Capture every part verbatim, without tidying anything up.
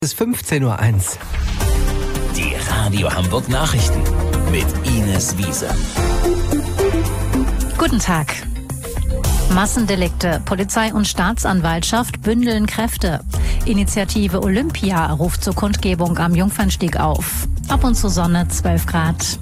Bis fünfzehn Uhr eins. Die Radio Hamburg Nachrichten mit Ines Wiese. Guten Tag. Massendelikte. Polizei und Staatsanwaltschaft bündeln Kräfte. Initiative Olympia ruft zur Kundgebung am Jungfernstieg auf. Ab und zu Sonne, zwölf Grad.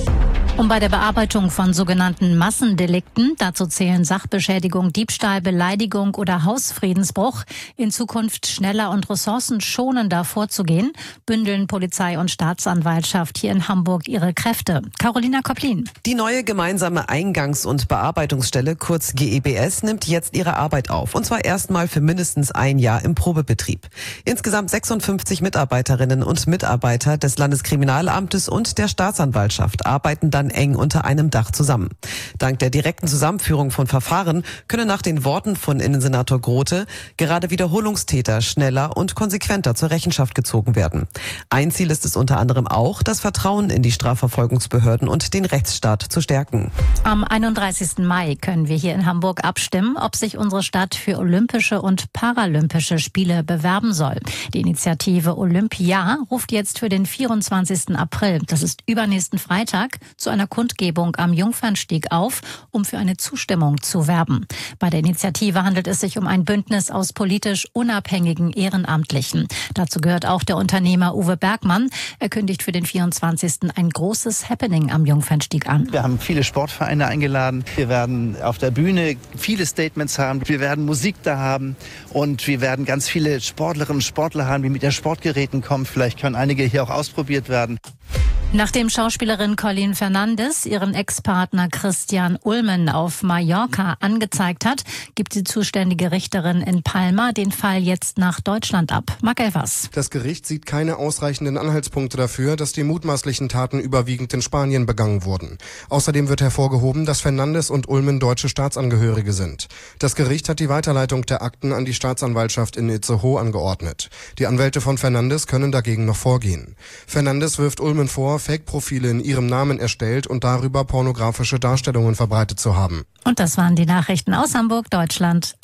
Um bei der Bearbeitung von sogenannten Massendelikten, dazu zählen Sachbeschädigung, Diebstahl, Beleidigung oder Hausfriedensbruch, in Zukunft schneller und ressourcenschonender vorzugehen, bündeln Polizei und Staatsanwaltschaft hier in Hamburg ihre Kräfte. Carolina Kopplin. Die neue gemeinsame Eingangs- und Bearbeitungsstelle, kurz G E B S, nimmt jetzt ihre Arbeit auf. Und zwar erstmal für mindestens ein Jahr im Probebetrieb. Insgesamt sechsundfünfzig Mitarbeiterinnen und Mitarbeiter des Landeskriminalamtes und der Staatsanwaltschaft arbeiten dann eng unter einem Dach zusammen. Dank der direkten Zusammenführung von Verfahren können nach den Worten von Innensenator Grote gerade Wiederholungstäter schneller und konsequenter zur Rechenschaft gezogen werden. Ein Ziel ist es unter anderem auch, das Vertrauen in die Strafverfolgungsbehörden und den Rechtsstaat zu stärken. Am einunddreißigsten Mai können wir hier in Hamburg abstimmen, ob sich unsere Stadt für Olympische und Paralympische Spiele bewerben soll. Die Initiative Olympia ruft jetzt für den vierundzwanzigsten April, das ist übernächsten Freitag, zu einer Kundgebung am Jungfernstieg auf, um für eine Zustimmung zu werben. Bei der Initiative handelt es sich um ein Bündnis aus politisch unabhängigen Ehrenamtlichen. Dazu gehört auch der Unternehmer Uwe Bergmann. Er kündigt für den vierundzwanzigsten ein großes Happening am Jungfernstieg an. Wir haben viele Sportvereine eingeladen. Wir werden auf der Bühne viele Statements haben. Wir werden Musik da haben und wir werden ganz viele Sportlerinnen und Sportler haben, die mit den Sportgeräten kommen. Vielleicht können einige hier auch ausprobiert werden. Nachdem Schauspielerin Colleen Fernandes ihren Ex-Partner Christian Ulmen auf Mallorca angezeigt hat, gibt die zuständige Richterin in Palma den Fall jetzt nach Deutschland ab. Marc Elvers. Das Gericht sieht keine ausreichenden Anhaltspunkte dafür, dass die mutmaßlichen Taten überwiegend in Spanien begangen wurden. Außerdem wird hervorgehoben, dass Fernandes und Ulmen deutsche Staatsangehörige sind. Das Gericht hat die Weiterleitung der Akten an die Staatsanwaltschaft in Itzehoe angeordnet. Die Anwälte von Fernandes können dagegen noch vorgehen. Fernandes wirft Ulmen vor, Fake-Profile in ihrem Namen erstellt und darüber pornografische Darstellungen verbreitet zu haben. Und das waren die Nachrichten aus Hamburg, Deutschland.